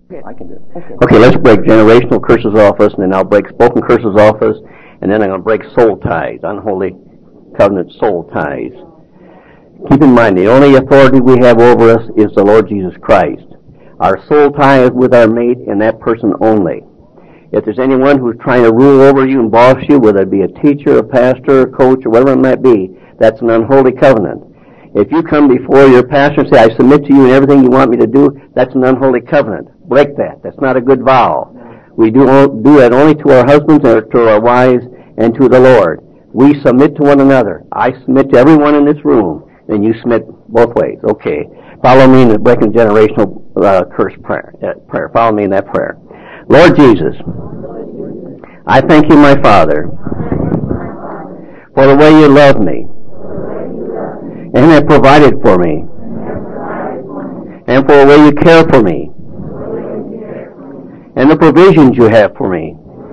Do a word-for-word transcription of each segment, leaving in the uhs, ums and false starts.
I can do it. Okay. Okay, let's break generational curses off us, and then I'll break spoken curses off us, and then I'm going to break soul ties, unholy covenant soul ties. Keep in mind, the only authority we have over us is the Lord Jesus Christ. Our soul tie is with our mate and that person only. If there's anyone who's trying to rule over you and boss you, whether it be a teacher, a pastor, a coach, or whatever it might be, that's an unholy covenant. If you come before your pastor and say, I submit to you in everything you want me to do, that's an unholy covenant. Break that. That's not a good vow. We do, do that only to our husbands and to our wives and to the Lord. We submit to one another. I submit to everyone in this room, and you submit both ways. Okay. Follow me in the breaking generational uh, curse prayer, uh, prayer. Follow me in that prayer. Lord Jesus, I thank you, my Father, for the way you love me and have provided for me, and for the way you care for me, and the provisions you have for me.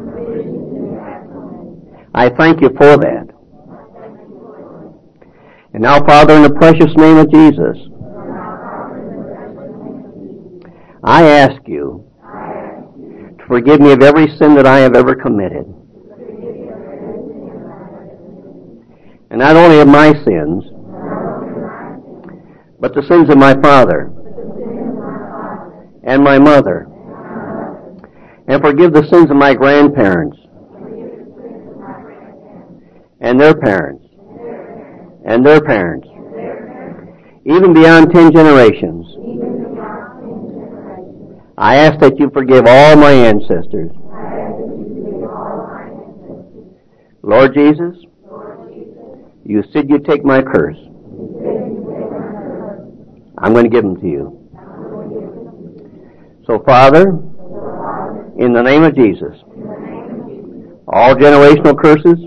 I thank you for that. And now, Father, in the precious name of Jesus, I ask you to forgive me of every sin that I have ever committed. And not only of my sins, but the sins of my father and my mother. And forgive the sins of my grandparents and their parents and their parents, even beyond ten generations. I ask that you forgive all my ancestors. Lord Jesus, you said you'd take my curse. I'm going to give them to you. So, Father, in the name of Jesus, all generational curses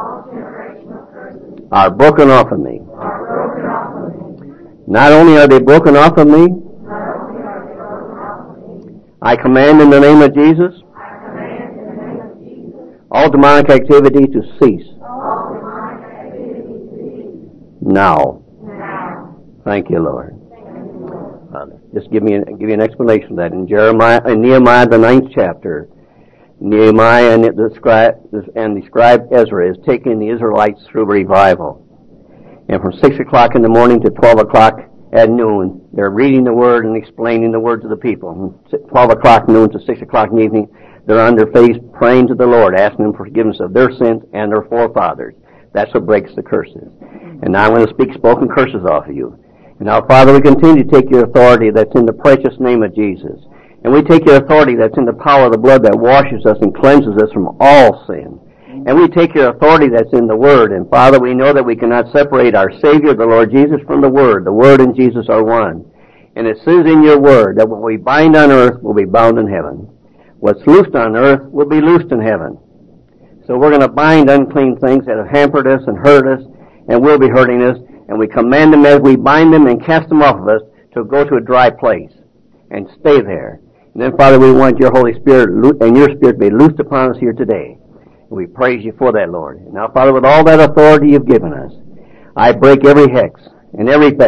are broken off of me. Not only are they broken off of me, I command in the name of Jesus all demonic activity to cease. Now. Thank you, Lord. Father, just give me an, give you an explanation of that. In Jeremiah, in Nehemiah, the ninth chapter, Nehemiah and the scribe and the scribe Ezra is taking the Israelites through revival. And from six o'clock in the morning to twelve o'clock at noon, they're reading the Word and explaining the Word to the people. From twelve o'clock noon to six o'clock in the evening, they're on their face praying to the Lord, asking Him for forgiveness of their sins and their forefathers. That's what breaks the curses. And now I'm going to speak spoken curses off of you. And now, Father, we continue to take your authority that's in the precious name of Jesus. And we take your authority that's in the power of the blood that washes us and cleanses us from all sin. And we take your authority that's in the Word. And Father, we know that we cannot separate our Savior, the Lord Jesus, from the Word. The Word and Jesus are one. And it says in your Word that what we bind on earth will be bound in heaven. What's loosed on earth will be loosed in heaven. So we're going to bind unclean things that have hampered us and hurt us and will be hurting us. And we command them as we bind them and cast them off of us to go to a dry place and stay there. And then, Father, we want your Holy Spirit and your Spirit to be loosed upon us here today. And we praise you for that, Lord. And now, Father, with all that authority you've given us, I break every hex and every